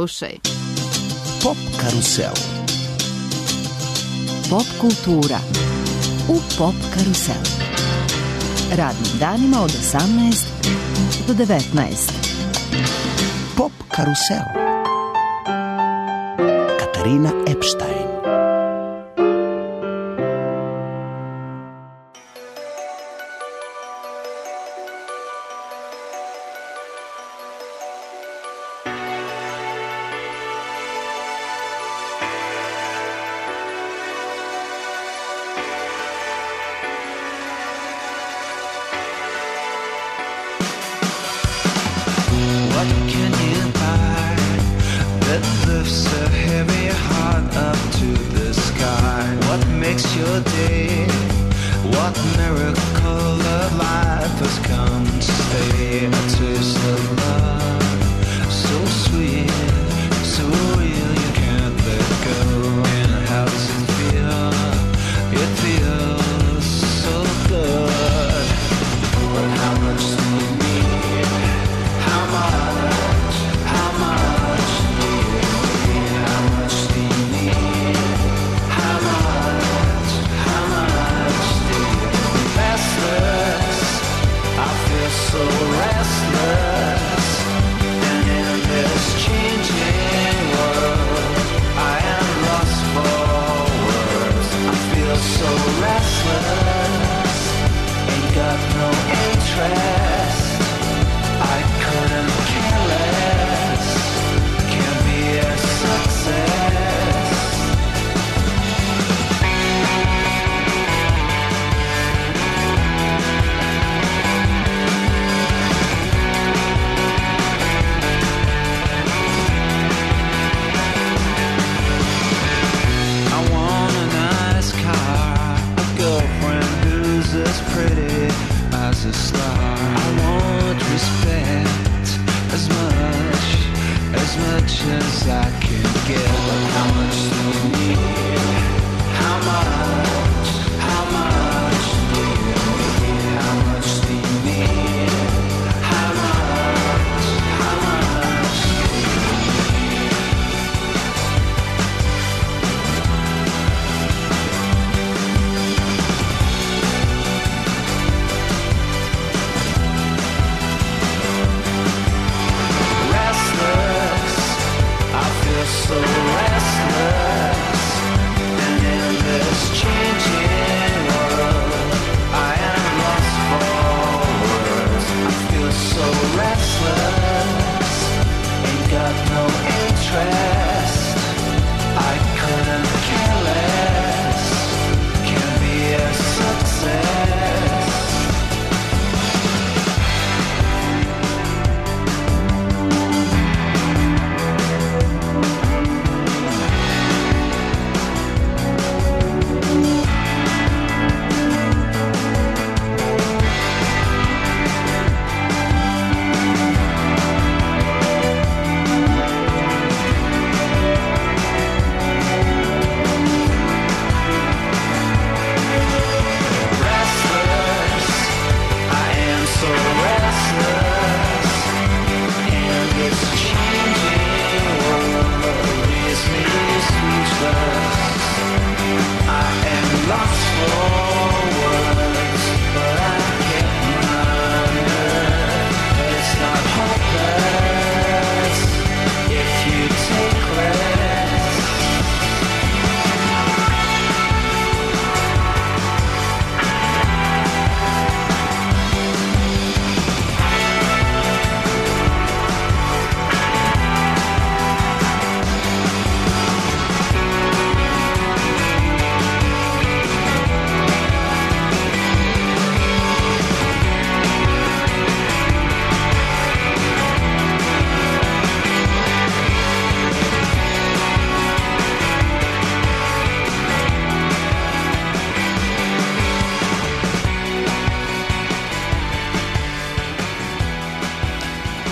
Slušaj. Pop karusel. Pop kultura u Pop karuselu. Radnim danima od 18 do 19. Pop karusel. Katarina Epstein.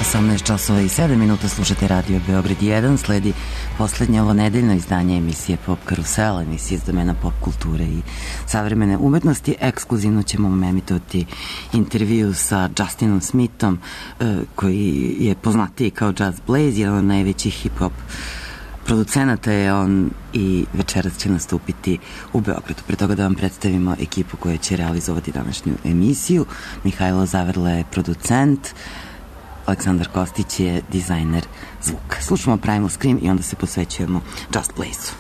18 časova i 7 minuta slušate Radio Beograd 1, sledi poslednje ovo nedeljno izdanje emisije Pop Karusel, emisije iz domena pop kulture i savremene umetnosti. Ekskluzivno ćemo vam emitovati intervju sa Justinom Smithom, koji je poznatiji kao Just Blaze, jedan od najvećih hip-hop producenata je on i večeras će nastupiti u Beogradu. Pre toga da vam predstavimo ekipu koja će realizovati današnju emisiju. Mihajlo Zaverla je producent, Aleksandar Kostić je dizajner zvuka. Slušamo Primal Scream i onda se posvećujemo Just Blaze-u.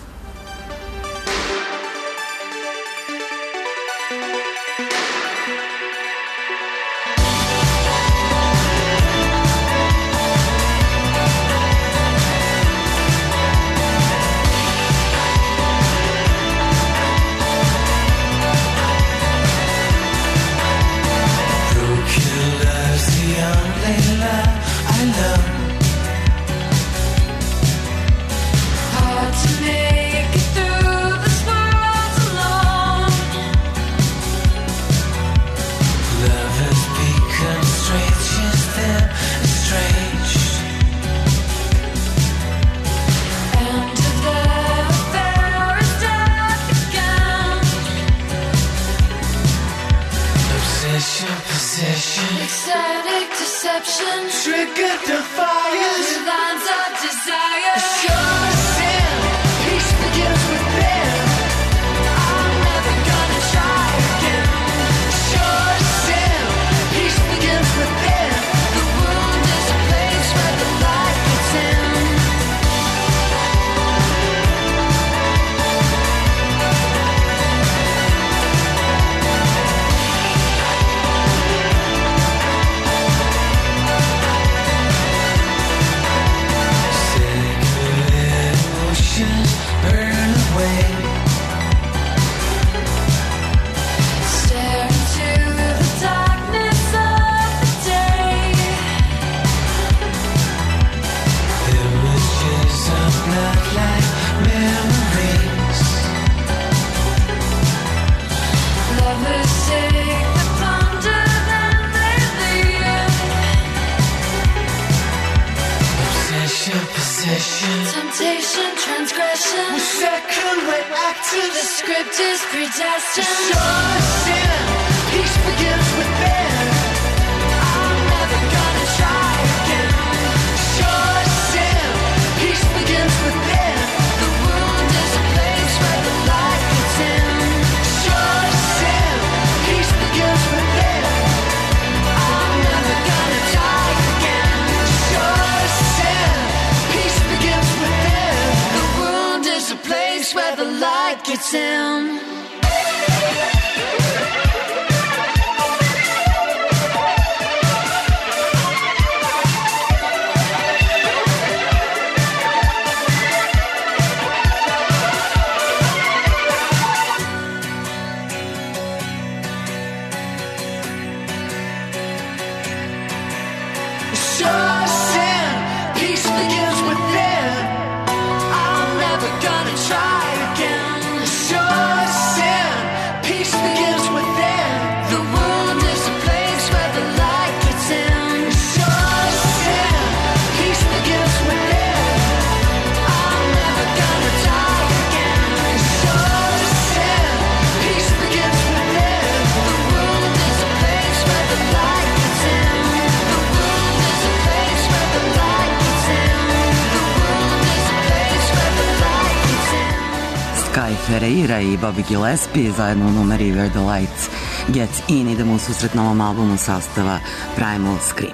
Ferreira i Bobby Gillespie zajedno u numeri Where the Lights Gets In. Idemo u susret novom albumu sastava Primal Scream.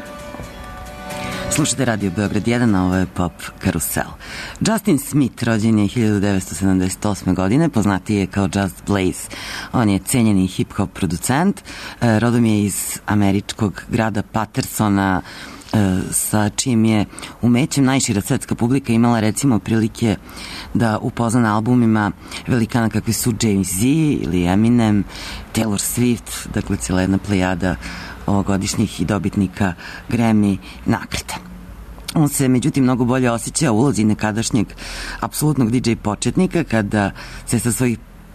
Slušate Radio Beograd 1, a ovo je Pop Karusel. Justin Smith rođen je 1978. godine, poznatiji je kao Just Blaze. On je cenjeni hip-hop producent, rodom je iz američkog grada Patersona, sa čim je umećem najšira svetska publika imala recimo prilike da upozna na albumima velikana kakvi su Jay-Z ili Eminem, Taylor Swift, dakle cijela jedna plejada ovogodišnjih i dobitnika Grammy nagrada. On se međutim mnogo bolje osjeća u ulozi nekadašnjeg apsolutnog DJ početnika kada se sa svojih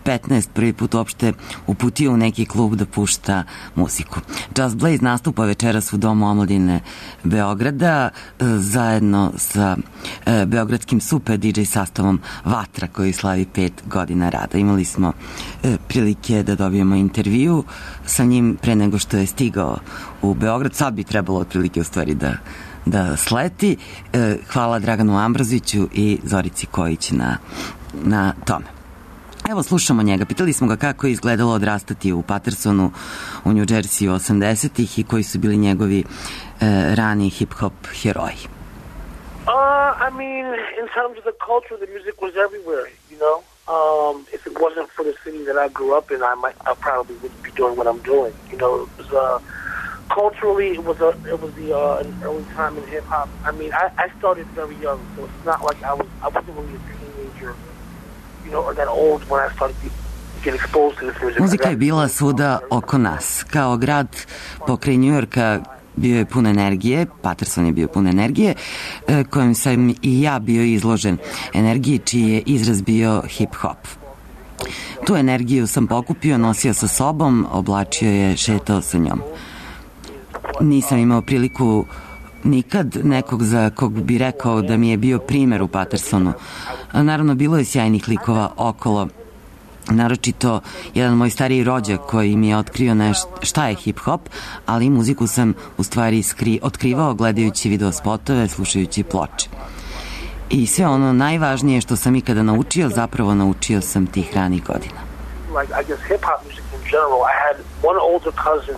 15 prvi put uopšte uputio u neki klub da pušta muziku. Just Blaze nastupa večeras u Domu omladine Beograda zajedno sa beogradskim super DJ sastavom Vatra koji slavi 5 godina rada. Imali smo prilike da dobijemo intervju sa njim pre nego što je stigao u Beograd. Sad bi trebalo otprilike u stvari da sleti. Hvala Draganu Ambraziću i Zorici Kojić na tome. Evo, slušamo njega. Pitali smo ga kako je izgledalo odrastati u Patersonu u New Jersey 80-ih i koji su bili njegovi rani hip-hop heroji. I mean, in terms of the culture, the music was everywhere, you know. If it wasn't for the city that I grew up in, I probably wouldn't be doing what I'm doing. You know, it was culturally, it was an early time in hip hop. I mean, I started very young, so it's not like I wasn't really a teenager, you know, or that old when I started to get exposed to this music. Muzika je bila svuda oko nas. Kao grad pokraj Njujorka bio je pun energije, Paterson je bio pun energije, kojim sam i ja bio izložen, energiji čiji je izraz bio hip-hop. Tu energiju sam pokupio, nosio sa sobom, oblačio je, šetao sa njom. Nisam imao priliku nikad nekog za kog bi rekao da mi je bio primer u Patersonu. Naravno, bilo je sjajnih likova okolo, naročito jedan moj stariji rođak koji mi je otkrio šta je hip-hop, ali muziku sam u stvari otkrivao gledajući video spotove, slušajući ploče. I sve ono najvažnije što sam ikada naučio, zapravo naučio sam tih ranih godina. Like, I guess hip-hop music in general, I had one older cousin,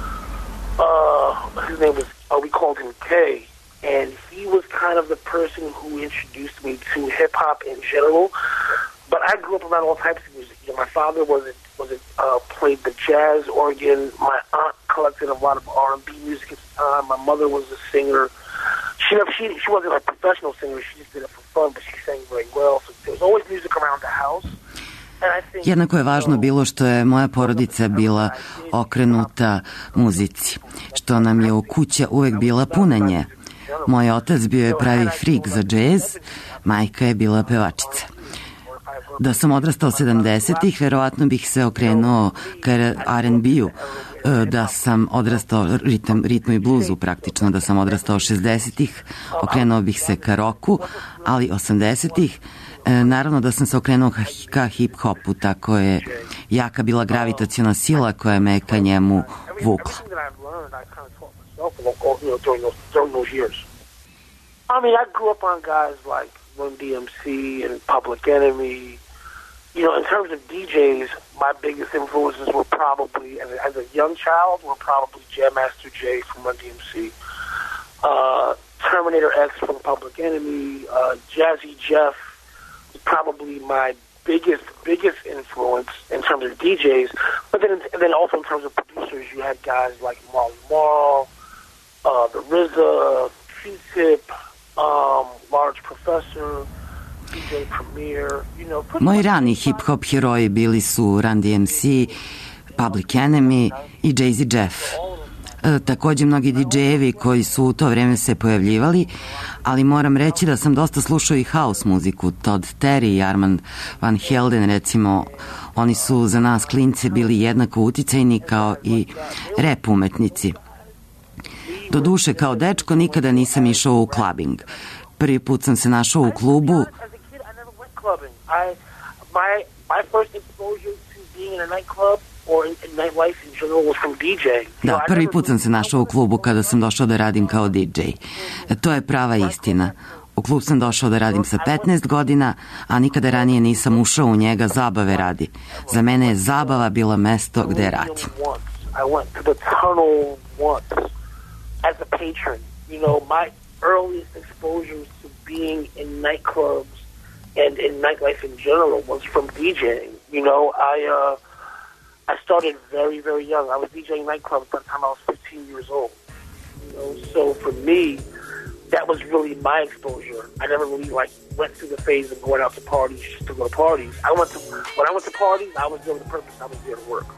his name was, we called him K, and he was kind of the person who introduced me to hip-hop in general. But I grew up around all types of music. You know, my father played the jazz organ. My aunt collected a lot of R&B music at the time. My mother was a singer. She wasn't a professional singer. She just did it for fun, but she sang very well. So there was always music around the house. Jednako je važno bilo što je moja porodica bila okrenuta muzici, što nam je u kuća uvek bila puna nje. Moj otac bio je pravi frik za džez, majka je bila pevačica. Da sam odrastao 70-ih, verovatno bih se okrenuo ka R&B-u, da sam odrastao ritmu i bluzu praktično, da sam odrastao 60-ih, okrenuo bih se ka roku, ali 80-ih, naravno da sam se okrenuo ka hip-hopu, tako je jaka bila gravitaciona sila koja me ka njemu vukla. I mean, I grew up on guys like Run DMC and Public Enemy. You know, in terms of DJs, my biggest influences were probably, as a young child, were probably Jam Master Jay from Run DMC, Terminator X from Public Enemy, Jazzy Jeff was probably my biggest influence in terms of DJs. But then also in terms of producers, you had guys like Marley Marl, the RZA, Q-Tip, Large Professor, DJ Premier, you know. Moji rani hip-hop heroji bili su Run DMC, Public Enemy i Jazzy Jeff. Takođe mnogi DJ-evi koji su u to vreme se pojavljivali, ali moram reći da sam dosta slušao i house muziku, Todd Terry i Armand Van Helden, recimo, oni su za nas klince bili jednako uticajni kao i rap umetnici. Do duše, kao dečko nikada nisam išao u clubbing. Prvi put sam se našao u klubu. Da, prvi put sam se našao u klubu kada sam došao da radim kao DJ. To je prava istina. U klub sam došao da radim sa 15 godina, a nikada ranije nisam ušao u njega zabave radi. Za mene je zabava bila mesto gde radim. As a patron, you know, my earliest exposures to being in nightclubs and in nightlife in general was from DJing. You know, I started very, very young. I was DJing nightclubs by the time I was 15 years old. You know, so for me, that was really my exposure. I never really went through the phase of going out to parties just to go to parties. When I went to parties, I was there with a purpose. I was there to work.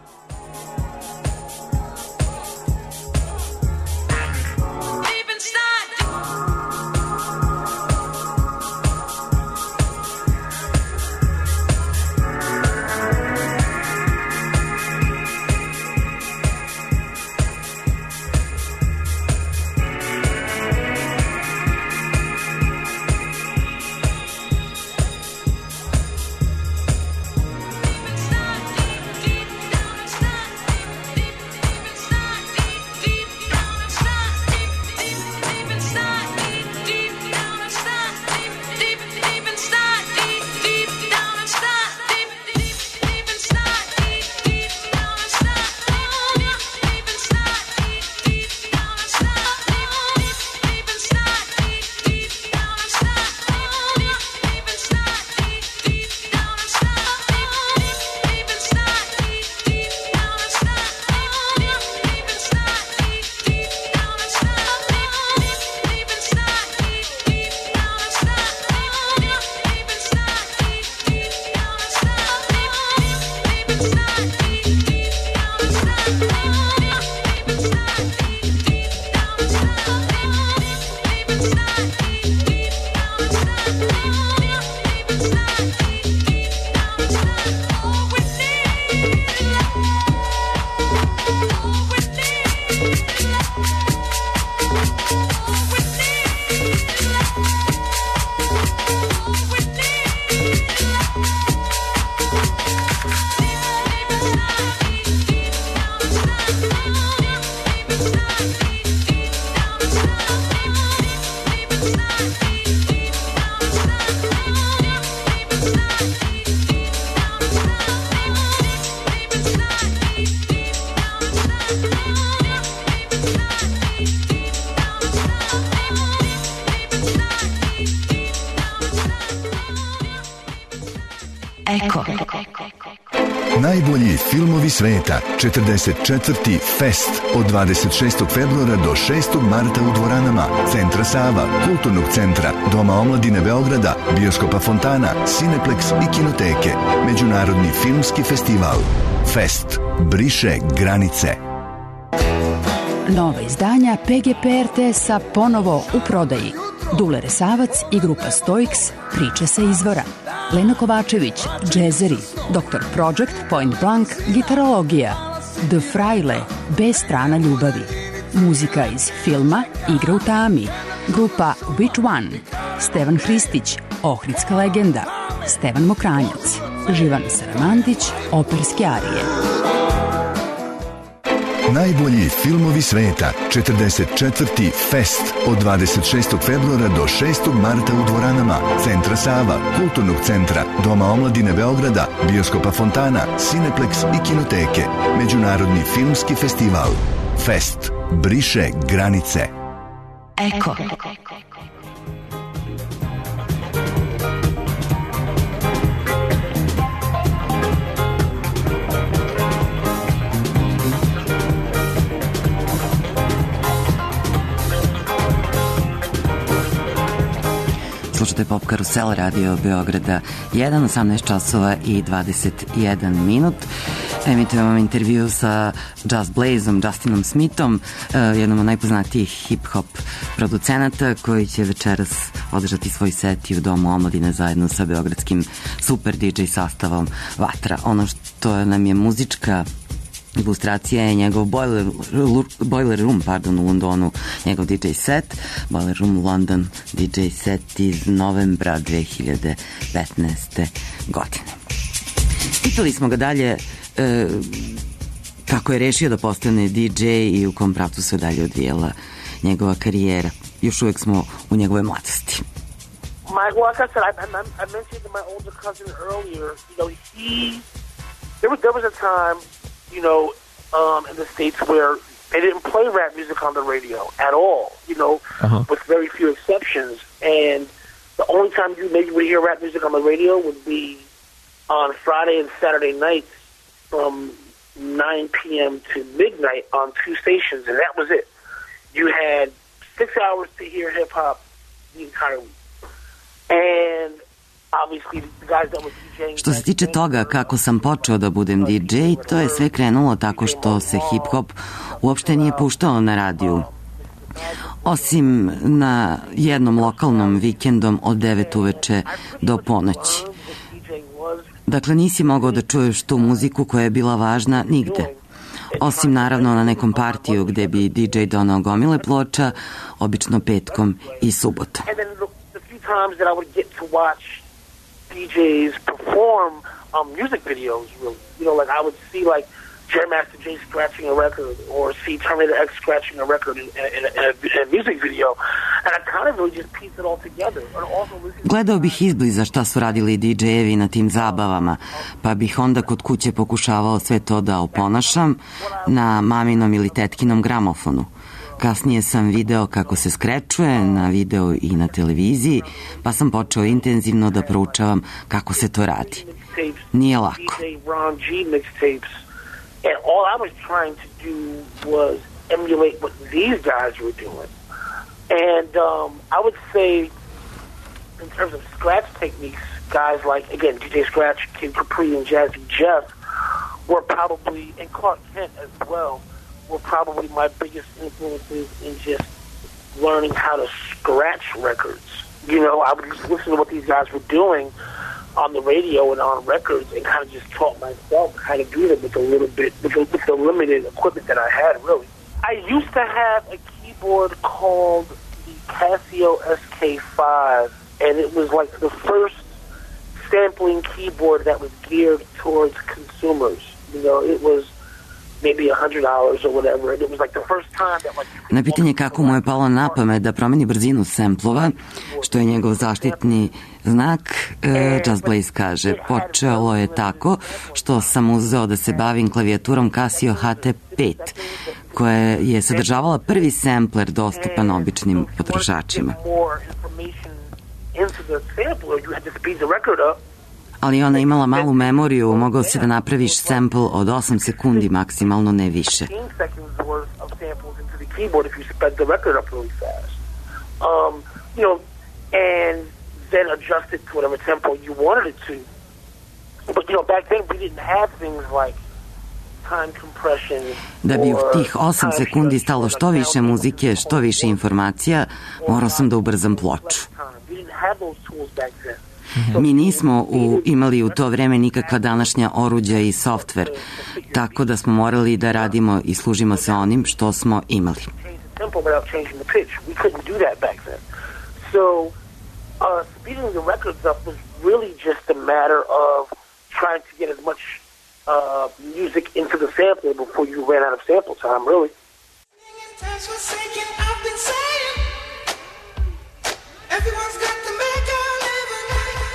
Najbolji filmovi sveta, 44. Fest od 26. februara do 6. marta u dvoranama Centra Sava, Kulturnog centra, Doma omladine Beograda, Bioskopa Fontana, Cineplex i Kinoteke. Međunarodni filmski festival. Fest briše granice. Nova izdanja PGP RTS-a ponovo u prodaji. Dule Resavac i grupa Stoiks, priče sa izvora. Lena Kovačević, džezeri, Dr. Project, Point Blank, gitarologija, The Fraile, B strana ljubavi. Muzika iz filma Igra u tami, grupa Which One, Stevan Hristić, Ohridska legenda, Stevan Mokranjac, Živan Saramandić, operske arije. Najbolji filmovi sveta, 44. Fest od 26. februara do 6. marta u dvoranama Centra Sava, Kulturnog centra, Doma omladine Beograda, Bioskopa Fontana, Cineplex i Kinoteke. Međunarodni filmski festival. Fest briše granice. Eko. Slušate Pop Karusel, radio Beograda 1, 18 časova i 21 minut. Emitujemo intervju sa Just Blazom, Justinom Smithom, jednom od najpoznatijih hip-hop producenata, koji će večeras održati svoj set i u Domu omladine zajedno sa beogradskim super DJ sastavom Vatra. Ono što nam je muzička ilustracija je njegov Boiler Room u Londonu, njegov DJ set, Boiler Room London DJ set iz novembra 2015. godine. Pitali smo ga dalje kako je rešio da postane DJ i u kom pravcu se dalje odvijela njegova karijera. Još uvek smo u njegove mladosti. Well, like I said, I mentioned to my older cousin earlier, you know, there was a time, you know, in the States where they didn't play rap music on the radio at all, you know, with very few exceptions. And the only time you maybe would hear rap music on the radio would be on Friday and Saturday nights from 9 p.m. to midnight on two stations, and that was it. You had 6 hours to hear hip-hop the entire week. And što se tiče toga kako sam počeo da budem DJ, to je sve krenulo tako što se hip-hop uopšte nije puštao na radiju. Osim na jednom lokalnom vikendom od 9 uveče do ponoći. Dakle, nisi mogao da čuješ tu muziku koja je bila važna nigde. Osim naravno na nekom partiju gde bi DJ donao gomile ploča, obično petkom i subotom. DJs perform music videos, really. You know, like I would see like Jermaster Jay scratching a record or see Terminator X scratching a record in a music video, and I kind of really just pieced it all together. Gledao bih izbliza šta su radili DJ-evi na tim zabavama, pa bih onda kod kuće pokušavao sve to da oponašam na maminom ili tetkinom gramofonu. Kasnije sam video kako se skrečuje na video i na televiziji, pa sam počeo intenzivno da proučavam kako se to radi. Nije lako. And all I was trying to do was emulate what these guys were doing. And I would say, in terms of scratch techniques, guys like, again, DJ Scratch, Kid Capri, and Jazzy Jeff were probably, and Clark Kent as well, were probably my biggest influences in just learning how to scratch records. You know, I would just listen to what these guys were doing on the radio and on records and kind of just taught myself how to do them with a little bit, with the limited equipment that I had, really. I used to have a keyboard called the Casio SK5, and it was like the first sampling keyboard that was geared towards consumers. You know, it was maybe $100 or whatever, and it was like the first time that like... Na pitanje kako mu je palo na pamet da promeni brzinu semplova, što je njegov zaštitni znak, Just Blaze kaže, počelo je tako što sam uzeo da se bavim klavijaturom Casio HT5, koja je sadržavala prvi sampler dostupan običnim potrošačima. Ali ona imala malu memoriju, mogao si da napraviš sample od 8 sekundi maksimalno, ne više. Then adjust it to whatever tempo you wanted it to. But, you know, back then we didn't have things like time compression. Da bi u tih 8 sekundi stalo što više muzike, što više informacija, morao sam da ubrzam ploču. Mi nismo imali u to vreme nikakva današnja oruđa i softver, tako da smo morali da radimo i služimo se onim što smo imali. Speeding the records up was really just a matter of trying to get as much music into the sampler before you ran out of sample time, really. Everyone's got to make a living.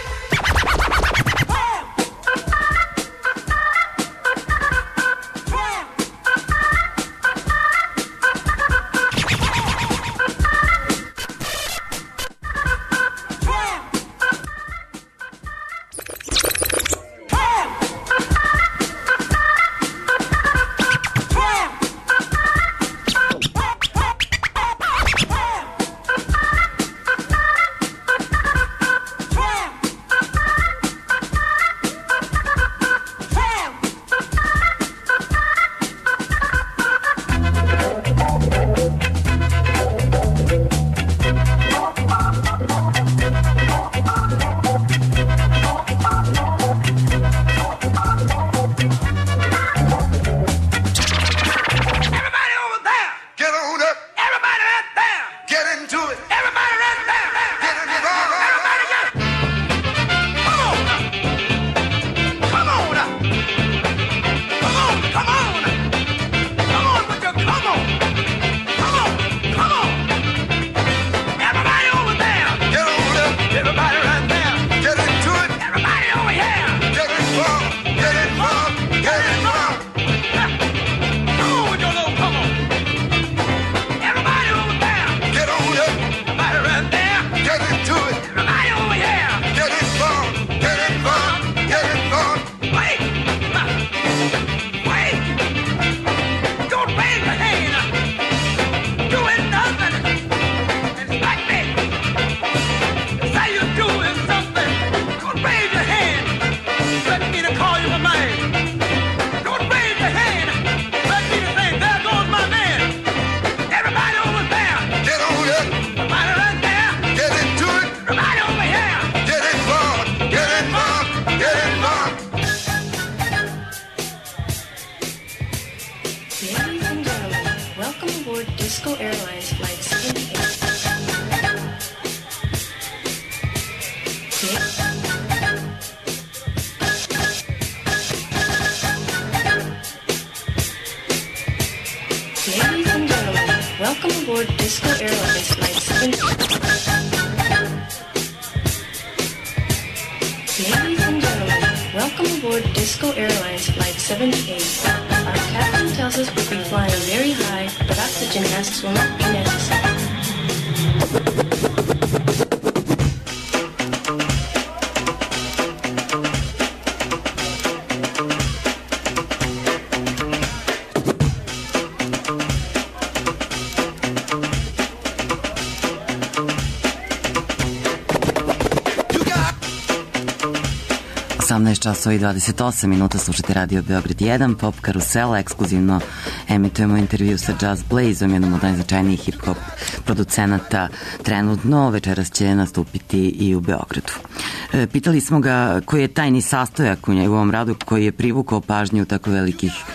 Časova i 28 minuta, slušate Radio Beograd 1, Pop Karusela, ekskluzivno emitujemo intervju sa Just Blazeom, jednom od najznačajnijih hip-hop producenata trenutno, večeras će nastupiti i u Beogradu. Pitali smo ga koji je tajni sastojak u njegovom radu koji je privukao pažnju tako velikih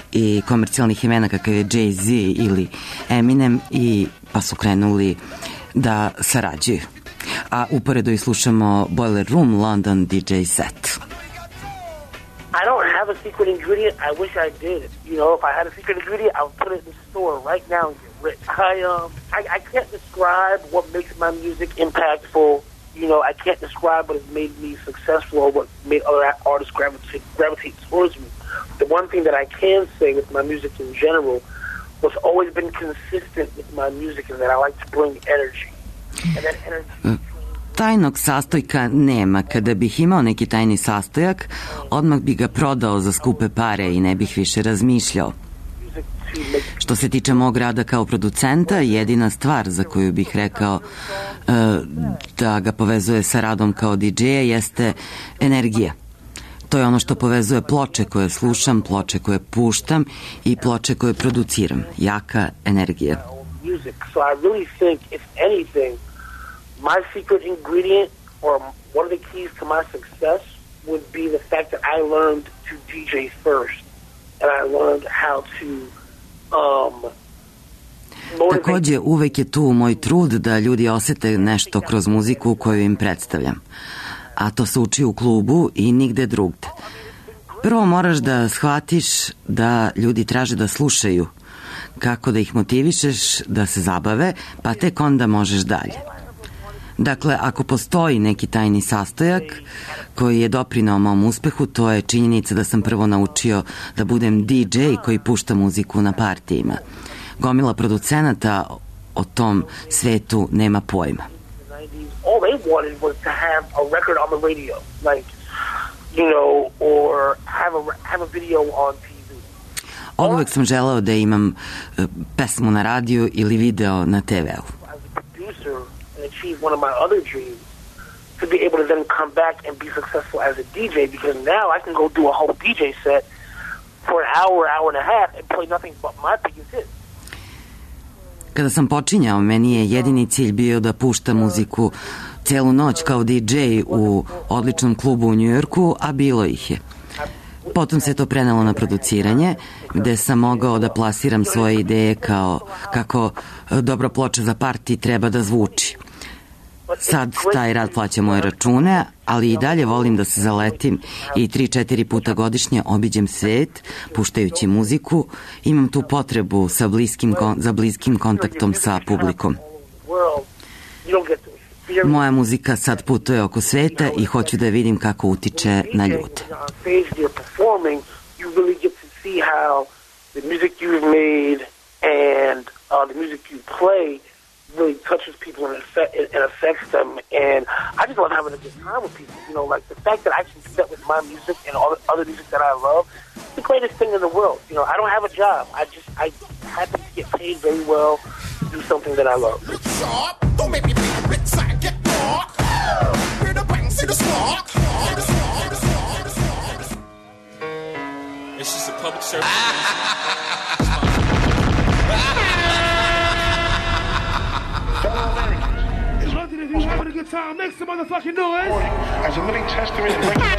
i komercijalnih imena kakav je Jay-Z ili Eminem i pa su krenuli da sarađuju. A uporedo i slušamo Boiler Room London DJ set. I don't have a secret ingredient. I wish I did. You know, if I had a secret ingredient, I would put it in the store right now and get rich. I can't describe what makes my music impactful. You know, I can't describe what has made me successful or what made other artists gravitate towards me. The one thing that I can say with my music in general, what's always been consistent with my music is that I like to bring energy. And that energy... Tajnog sastojka nema. Kada bih imao neki tajni sastojak, odmah bi ga prodao za skupe pare i ne bih više razmišljao. Što se tiče mog rada kao producenta, jedina stvar za koju bih rekao da ga povezuje sa radom kao DJ-a jeste energija. To je ono što povezuje ploče koje slušam, ploče koje puštam i ploče koje produciram. Jaka energija. So I really think, if anything, my secret ingredient or one of the keys to my success would be the fact that I learned to DJ first and I learned how to Takođe, uvek je tu moj trud da ljudi osete nešto kroz muziku koju im predstavljam. A to se uči u klubu i nigde drugde. Prvo moraš da shvatiš da ljudi traže da slušaju, kako da ih motivišeš da se zabave, pa tek onda možeš dalje. Dakle, ako postoji neki tajni sastojak koji je doprinao mom uspehu, to je činjenica da sam prvo naučio da budem DJ koji pušta muziku na partijima. Gomila producenata o tom svetu nema pojma. All they wanted was to have a record on the radio, like, you know, or have a video on TV. Oduvek sam želeo da imam pesmu na radiju ili video na TV-u. As a producer and achieve one of my other dreams, to be able to then come back and be successful as a DJ, because now I can go do a whole DJ set for an hour and a half and play nothing but my biggest hits. Kada sam počinjao, meni je jedini cilj bio da pušta muziku celu noć kao DJ u odličnom klubu u Njujorku, a bilo ih je. Potom se to prenelo na produciranje, gde sam mogao da plasiram svoje ideje kao kako dobra ploča za parti treba da zvuči. Sad taj rad plaća moje račune, ali i dalje volim da se zaletim i 3-4 puta godišnje obiđem svet, puštajući muziku. Imam tu potrebu za bliskim kontaktom sa publikom. Moja muzika sad putuje oko sveta i hoću da vidim kako utiče na ljude. Really touches people and affects them, and I just love having a good time with people. You know, like the fact that I can do that with my music and all the other music that I love, it's the greatest thing in the world. You know, I don't have a job. I happen to get paid very well to do something that I love. Don't make me be a rich side, get more. Hear the bang, see the spark. It's just a public service. If you're having a good time, make some motherfucking noise. As a living testament.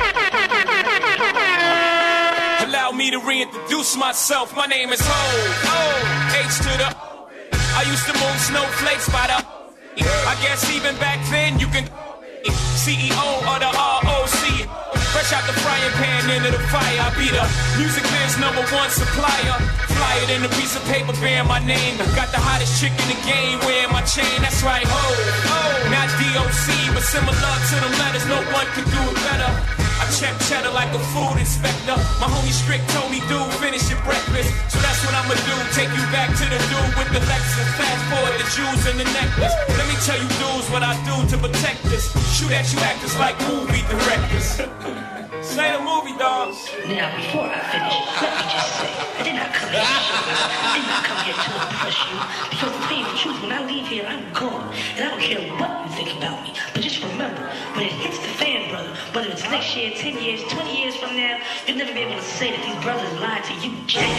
Allow me to reintroduce myself. My name is Ho. H to the. I used to move snowflakes by the. I guess even back then you can. CEO of the ROC. Fresh out the frying pan into the fire. I be the music biz #1 supplier. Fly it in a piece of paper bearing my name. Got the hottest chick in the game wearing my chain. That's right, ho. Not DOC, but similar to the letters. No one can do it better. I check cheddar like a food inspector. My homie Strick told me, dude, finish your breakfast. So that's what I'ma do. Take you back to the dude with the Lexus. Fast forward the jewels and the necklace. Let me tell you, dudes, what I do to protect this. Shoot at you actors like movie directors. Say the movie, dogs. Now, before I finish, let me just say, I did not come here. I did not come here to impress you. Because to tell you the truth, when I leave here, I'm gone. And I don't care what you think about me. But just remember, when it hits the fan, brother, whether it's next year, 10 years, 20 years from now, you'll never be able to say that these brothers lied to you. Jack.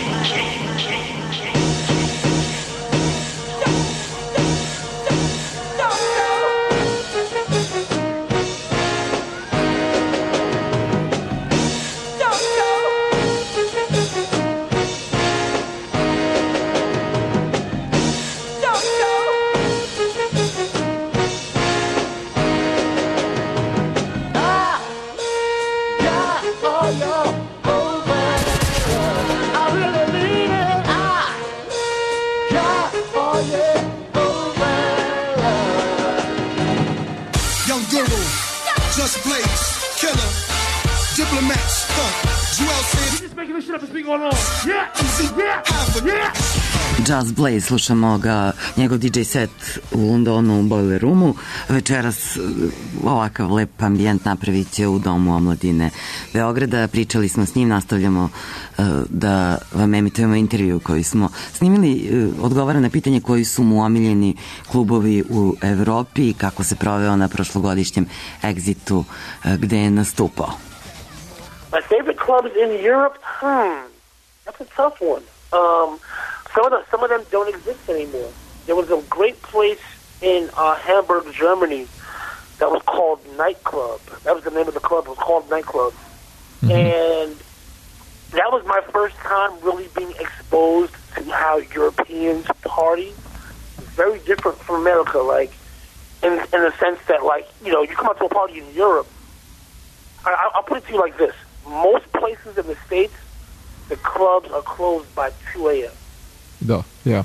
Young Guru, Just Blaze, Killer, Diplomats, Joel Sand. Just making this shit up, it's been going on. Yeah. Just Blaze, slušamo ga, njegov DJ set u Londonu u Boiler Roomu. Večeras ovakav lep ambijent napravit će u Domu omladine Beograda. Pričali smo s njim, nastavljamo da vam emitujemo intervju koji smo snimili. Odgovara na pitanje koji su mu omiljeni klubovi u Evropi i kako se proveo na prošlogodišnjem Exitu gde je nastupao. My favorite clubs in Europe? That's a tough one. Some of them don't exist anymore. There was a great place in Hamburg, Germany that was called Nightclub. That was the name of the club. It was called Nightclub. Mm-hmm. And that was my first time really being exposed to how Europeans party. It's very different from America, like, in the sense that, like, you know, you come out to a party in Europe. I'll put it to you like this. Most places in the States, the clubs are closed by 2 a.m. Da, ja.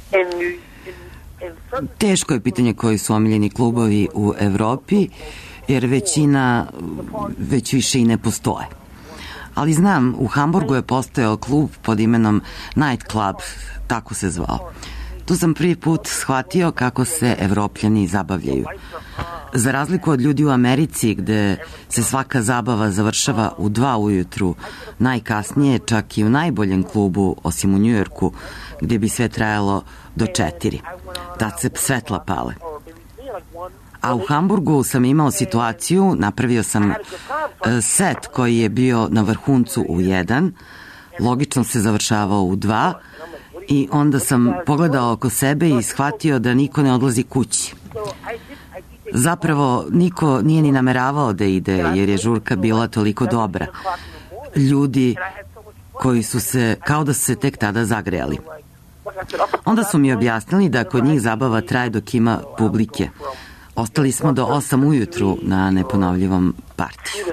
Teško je pitanje koji su omiljeni klubovi u Evropi, jer većina već više i ne postoje. Ali znam, u Hamburgu je postojao klub pod imenom Night Club, tako se zvao. Tu sam prvi put shvatio kako se Evropljani zabavljaju. Za razliku od ljudi u Americi, gde se svaka zabava završava u 2 ujutru, najkasnije čak i u najboljem klubu, osim u Njujorku, gde bi sve trajalo do 4. Tad se svetla pale. A u Hamburgu sam imao situaciju, napravio sam set koji je bio na vrhuncu u 1, logično se završavao u 2 i onda sam pogledao oko sebe i shvatio da niko ne odlazi kući. Zapravo, niko nije ni nameravao da ide, jer je žurka bila toliko dobra. Ljudi koji su se, kao da su se tek tada zagrejali. Onda su mi objasnili da kod njih zabava traje dok ima publike. Ostali smo do 8 ujutru na neponovljivom partiju.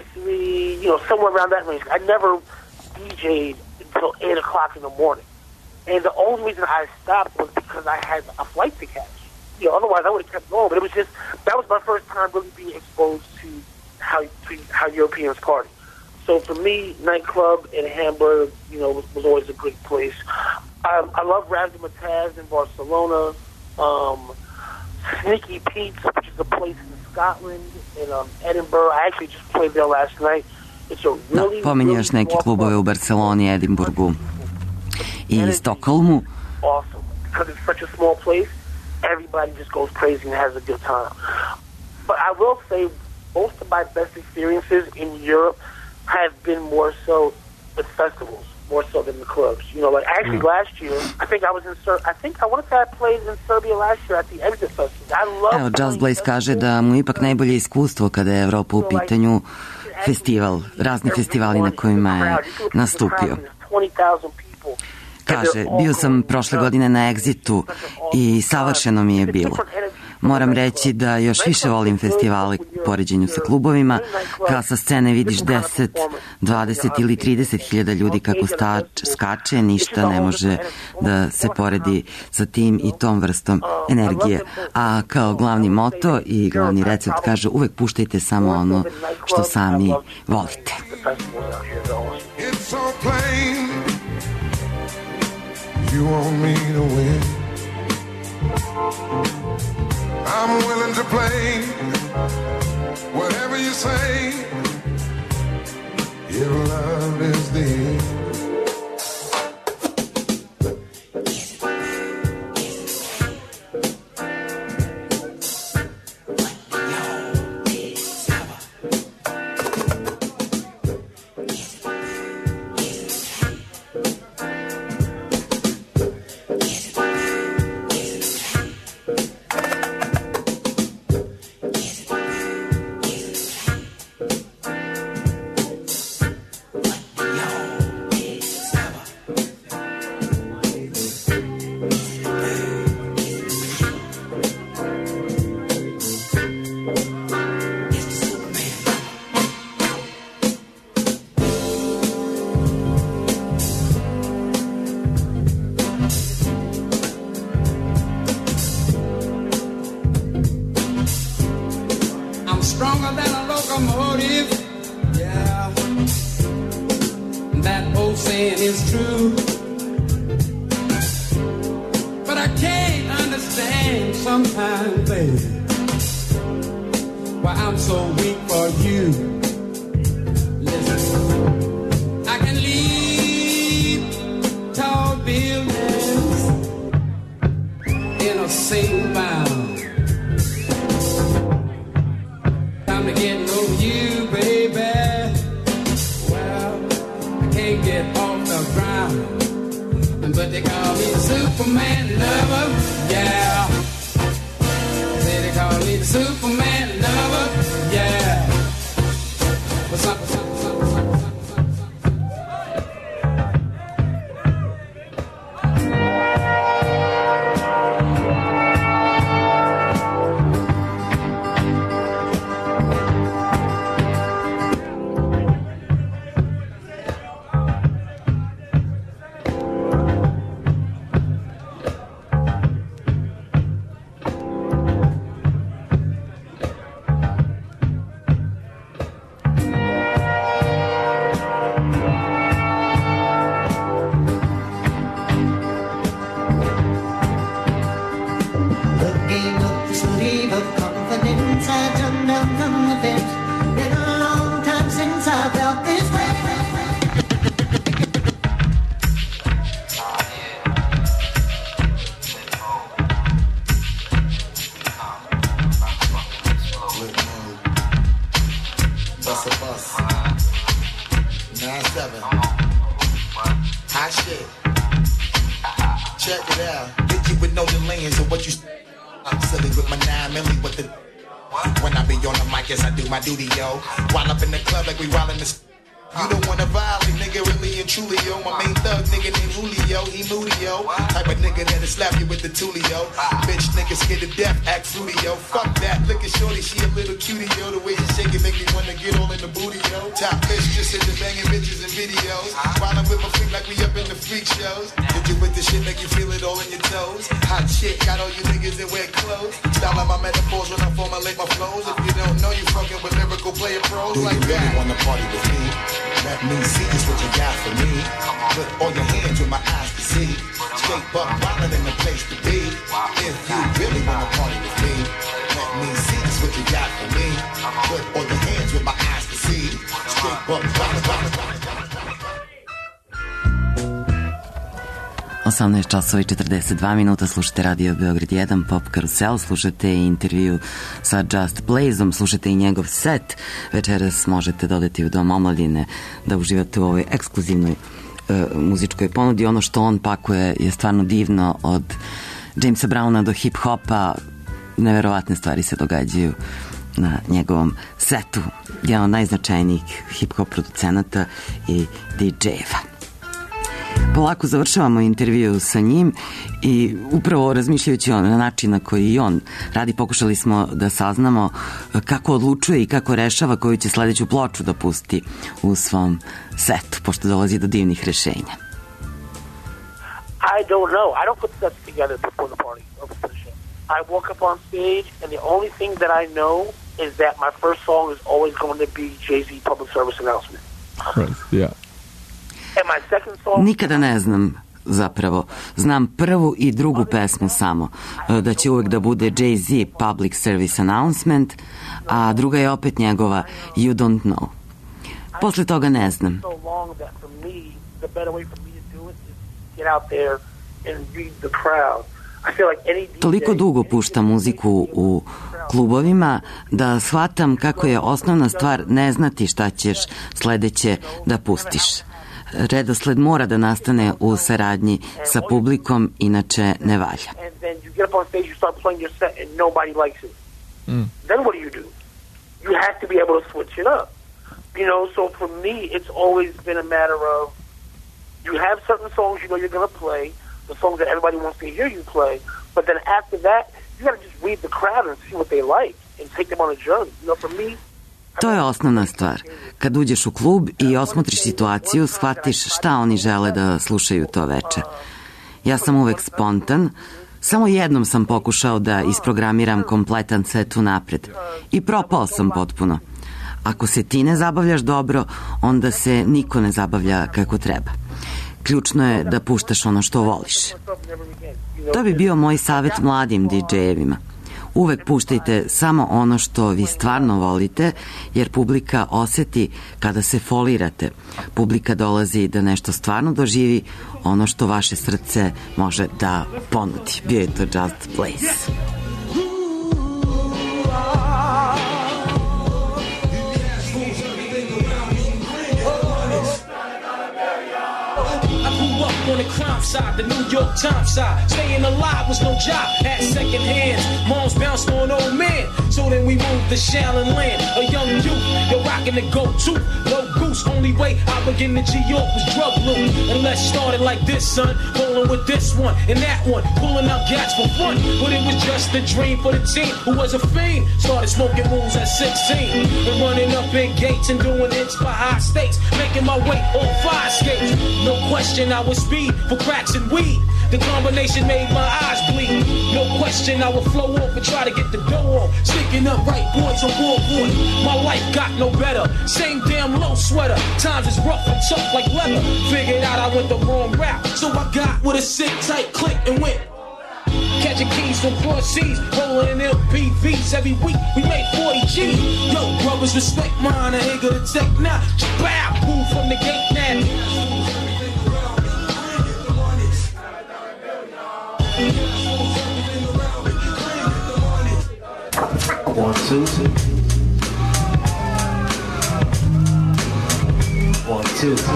And the only reason I stopped was because I had a flight to catch. You know, otherwise I would have kept going. But it was just, that was my first time really being exposed to how Europeans party. So for me, Nightclub in Hamburg, you know, was always a great place. I love Razzmatazz in Barcelona. Sneaky Pete's, which is a place in Scotland, in Edinburgh. I actually just played there last night. It's a really, pominje još neki klubove u Barceloni, Edinburgu i Stokholmu. Awesome, because it's such a small place, everybody just goes crazy and has a good time. But I will say, most of my best experiences in Europe have been more so at festivals, more so than the clubs. You know, like actually last year, I want to say I played in Serbia last year at the Exit Festival. I love. Evo, Just Blaze kaže da mu ipak najbolje iskustvo kada je Evropa u pitanju festival, razni festivali na kojima je nastupio. Kaže, bio sam prošle godine na Exitu i savršeno mi je bilo. Moram reći da još više volim festivale u poređenju sa klubovima, kada sa scene vidiš 10, 20 ili 30 hiljada ljudi kako skače, ništa ne može da se poredi sa tim i tom vrstom energije. A kao glavni moto i glavni recept kaže, uvek puštajte samo ono što sami volite. You want me to win, I'm willing to play whatever you say, if love is the end. locomotive. Yeah, that old saying is true. But I can't understand sometimes, baby, why I'm so weak for you. Listen, I can leave tall buildings in a single bound. Time to get know you, baby. Well, I can't get off the ground, but they call me Superman lover. Yeah, say they call me the Superman lover. Yeah, what's up, what's up, what's up, what's up, what's up? Časova i 42 minuta, slušate Radio Beograd 1, Pop Karusel, slušate intervju sa Just Blazom, slušate i njegov set. Večeras možete dodati u Dom omladine da uživate u ovoj ekskluzivnoj muzičkoj ponudi. Ono što on pakuje je stvarno divno, od Jamesa Browna do hip-hopa, neverovatne stvari se događaju na njegovom setu. Jedan od najznačajnijih hip-hop producenata i DJ-eva. Polako završavamo intervju sa njim i upravo razmišljajući na način na koji on radi, pokušali smo da saznamo kako odlučuje i kako rešava koju će sledeću ploču da pusti u svom setu, pošto dolazi do divnih rešenja. I don't know. I don't put sets together before the party or before the show. I walk up on stage and the only thing that I know is that my first song is always going to be Jay-Z Public Service Announcement. Right, yeah. Nikada ne znam, zapravo. Znam prvu i drugu pesmu samo. Da će uvek da bude Jay-Z Public Service Announcement, a druga je opet njegova You Don't Know. Posle toga ne znam. Toliko dugo puštam muziku u klubovima da shvatam kako je osnovna stvar ne znati šta ćeš sledeće da pustiš. Redosled mora da nastane u saradnji sa publikom, inače ne valja. Then what do? You have to be able to switch it up. You know, so for me, it's always been a matter of you have certain songs you know you're going to play, the songs that everybody wants to hear you play, but then after that, you got to just read the crowd and see what they like and take them on a journey. You know, for me, to je osnovna stvar. Kad uđeš u klub i osmotriš situaciju, shvatiš šta oni žele da slušaju to veče. Ja sam uvek spontan. Samo jednom sam pokušao da isprogramiram kompletan set unapred. I propao sam potpuno. Ako se ti ne zabavljaš dobro, onda se niko ne zabavlja kako treba. Ključno je da puštaš ono što voliš. To bi bio moj savjet mladim DJ-evima. Uvek puštajte samo ono što vi stvarno volite, jer publika oseti kada se folirate. Publika dolazi da nešto stvarno doživi, ono što vaše srce može da ponudi. Bio je to Just Blaze. On the crime side, the New York Times side. Staying alive was no job, had second hands. Moms bounced on old men, so then we moved to Shaolin Land. A young youth, you're rocking the go-to. Low goose, only way I began to G-York was drug loot. And let's start it like this, son. Rolling with this one and that one, pulling out gas for fun. But it was just a dream for the team who was a fiend. Started smoking moons at 16. And running up in gates and doing hits by high stakes. Making my way on fire skates. No question I was speed for cracks and weed. The combination made my eyes bleed. No question I would flow off and try to get the dough off. Sticking up right boys on board. My life got no better. Same damn low sweater. Times is rough and tough like leather. Figured out I went the wrong route, so I got with a sick tight click and went. Catching keys from cross seas, rolling in MPVs every week. We made 40 G's. Yo, brothers, respect mine. I ain't gonna take now. Bow, move from the gate now. 1, 2, 2. 1, 2, 2.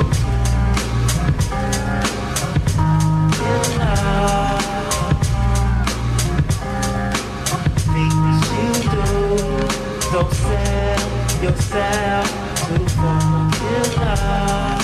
Don't sell yourself to the phone killer.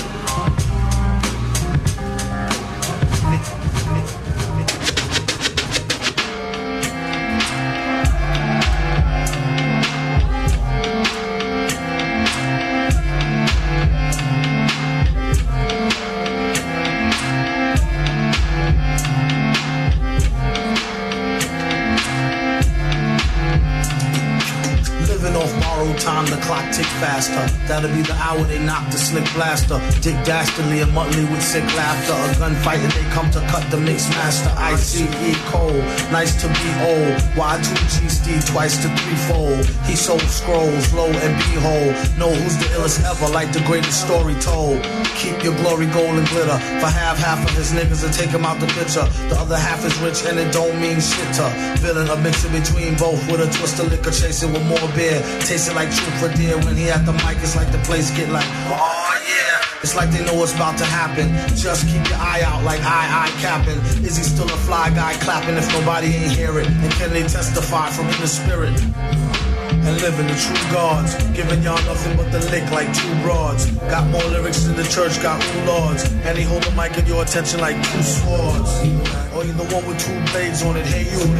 Time the clock tick faster. That'll be the hour they knock the slick blaster. Dick Dastardly and Muttley with sick laughter. A gunfight and they come to cut the mix master. ICE Cole, nice to be old. Y2G Steve twice to threefold. He sold scrolls, low and behold. Know who's the illest ever, like the greatest story told. Keep your glory gold and glitter. For half of his niggas and take him out the picture. The other half is rich and it don't mean shit to villain. A mix in between both with a twist of liquor chasing with more beer. Tasting like truth for dear. When he at the mic, it's like the place get like, oh yeah. It's like they know what's about to happen. Just keep your eye out like I capping. Is he still a fly guy clapping if nobody ain't hear it? And can they testify from in the spirit? And living the true gods, giving y'all nothing but the lick like two broads. Got more lyrics than the church got two lords. And he hold the mic in your attention like two swords. Or you the one with two blades on it, hey you.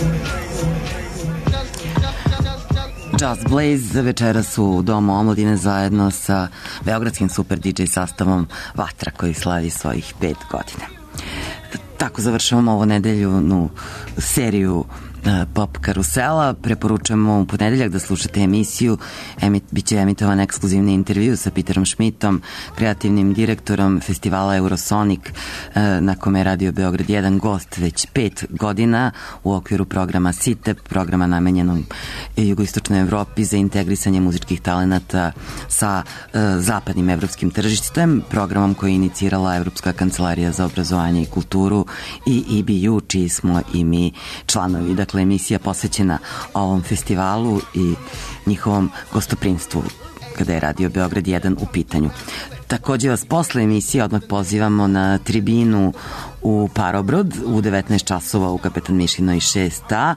Just Blaze večeras u Domu omladine zajedno sa beogradskim super DJ sastavom Vatra koji slavi svojih 5 godina. Tako završavamo ovu nedeljnu seriju Pop Karusela. Preporučujemo u ponedeljak da slušate emisiju. Biće emitovan ekskluzivni intervju sa Peterom Schmidtom, kreativnim direktorom festivala Eurosonic, na kome je Radio Beograd 1 gost već 5 godina u okviru programa SITEP, programa namenjenom jugoistočnoj Evropi za integrisanje muzičkih talenata sa zapadnim evropskim tržištem, programom koji je inicirala Evropska kancelarija za obrazovanje i kulturu i EBU, čiji smo i mi članovi. Dakle, emisija posvećena ovom festivalu i njihovom gostoprimstvu kada je Radio Beograd 1 u pitanju. Takođe vas posle emisije odmah pozivamo na tribinu u Parobrod u 19 časova u Kapetan Mišinoj 6A.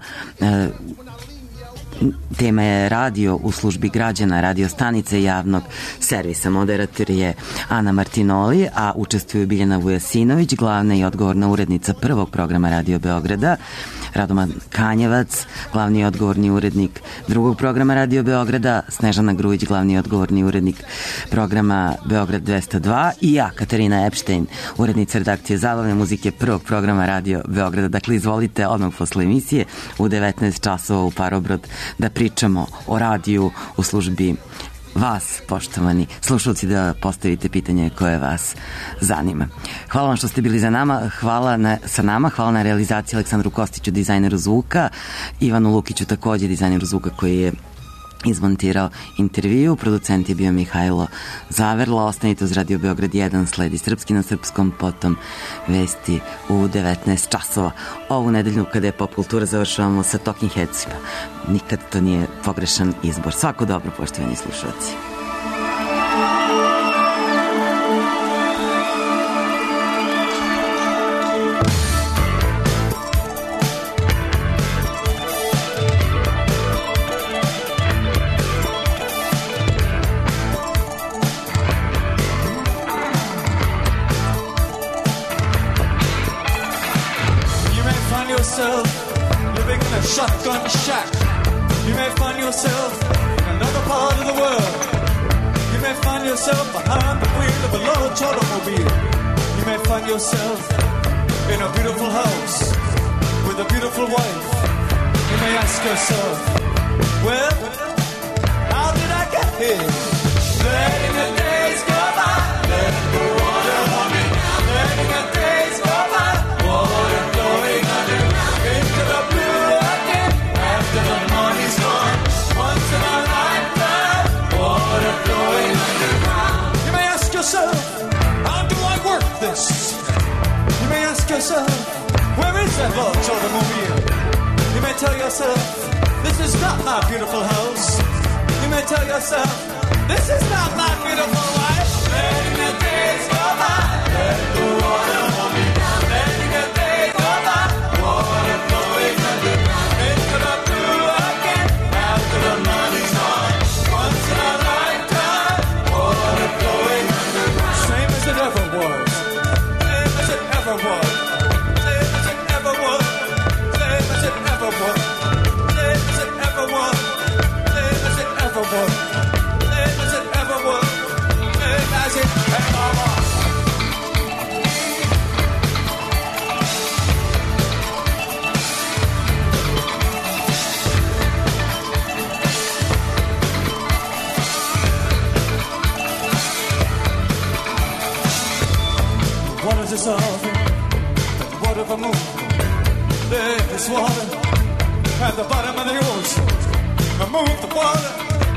Tema je radio u službi građana, radio stanice javnog servisa. Moderator je Ana Martinoli, a učestvuju Biljana Vujasinović, glavna i odgovorna urednica prvog programa Radio Beograda, Radoman Kanjevac, glavni i odgovorni urednik drugog programa Radio Beograda, Snežana Grujić, glavni i odgovorni urednik programa Beograd 202 i ja, Katarina Epštajn, urednica redakcije zabavne muzike prvog programa Radio Beograda. Dakle, izvolite odmah posle emisije u 19 časova u Parobrod da pričamo o radiju u službi vas, poštovani slušalci, da postavite pitanje koje vas zanima. Hvala vam što ste bili sa nama, hvala na realizaciji Aleksandru Kostiću, dizajneru zvuka, Ivanu Lukiću, takođe dizajneru zvuka koji je izmontirao intervju. Producent je bio Mihajlo Zaverla. Ostanite uz Radio Beograd 1, sledi Srpski na srpskom, potom vesti u 19 časova. Ovu nedeljnu, kada je pop kultura, završavamo sa Talking Headsima. Nikad to nije pogrešan izbor. Svako dobro, poštovani slušalci. Living in a shotgun shack. You may find yourself in another part of the world. You may find yourself behind the wheel of a large automobile. You may find yourself in a beautiful house with a beautiful wife. You may ask yourself, well, how did I get here? Letting the days go by, letting the water hold me down. Letting the days go by, water flowing underground into the blue again. After the money's gone, once in a lifetime, water flowing underground. You may ask yourself, how do I work this? You may ask yourself, where is that large automobile? You may tell yourself, this is not my beautiful house. You may tell yourself, this is not my beautiful wife. Letting the days go by, let the water hold me down. Letting the days go by, water flowing underground into the blue again. After the money's gone, once in a lifetime, water flowing underground. Same as it ever was, same as it ever was, same as it ever was, same as it ever was, same as it ever was, same as it ever was. What is this of? What of a moon? There is water at the bottom of the ocean. Remove the water,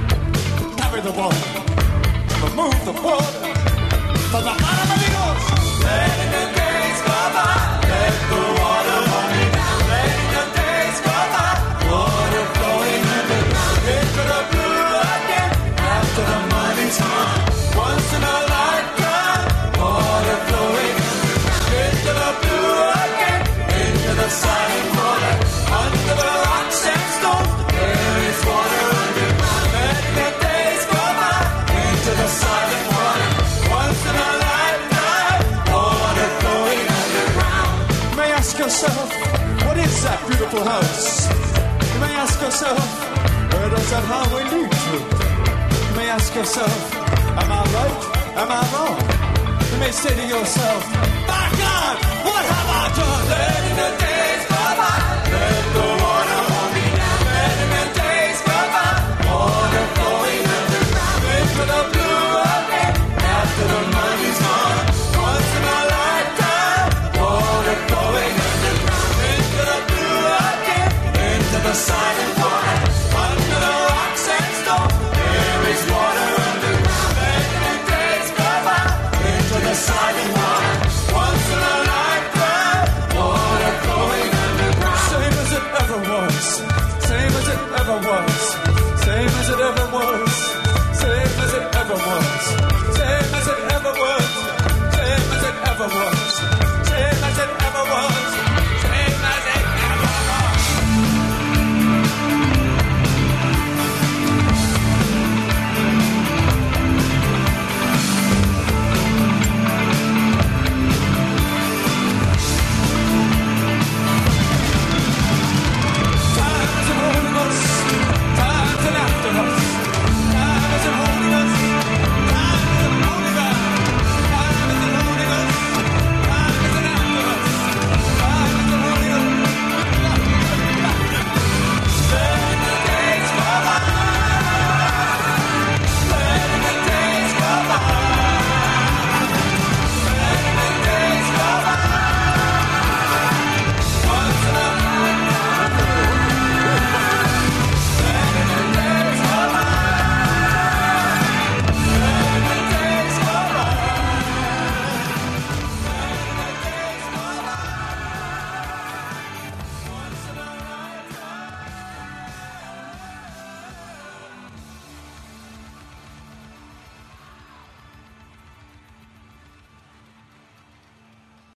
carry the water. Remove the water from the bottom of the ocean. Letting the days go by, let the water hold me down. Letting the days go by, water flowing underground into the blue again. After the money's gone, once in a lifetime, water flowing underground into the blue again, into the silent water, under the rocks and stones. There is water underground. Letting the days go by, into the silent water, once in a lifetime, water flowing underground. You may ask yourself, what is that beautiful house? You may ask yourself, where does that highway lead to? You may ask yourself, am I right? Am I wrong? You may say to yourself, my God, what have I done? Letting the days go by, let the water hold me down. Letting the days go by, water flowing underground into the blue again. After the money's gone, once in a lifetime, water flowing underground into the blue again, into the silent water, under the rocks and stones. There is water underground. Letting the days go by, into the silent water, once in a lifetime, water flowing underground. Same as it ever was, same as it ever was, same as it ever was, same as it ever was, same as it ever was, same as it ever was.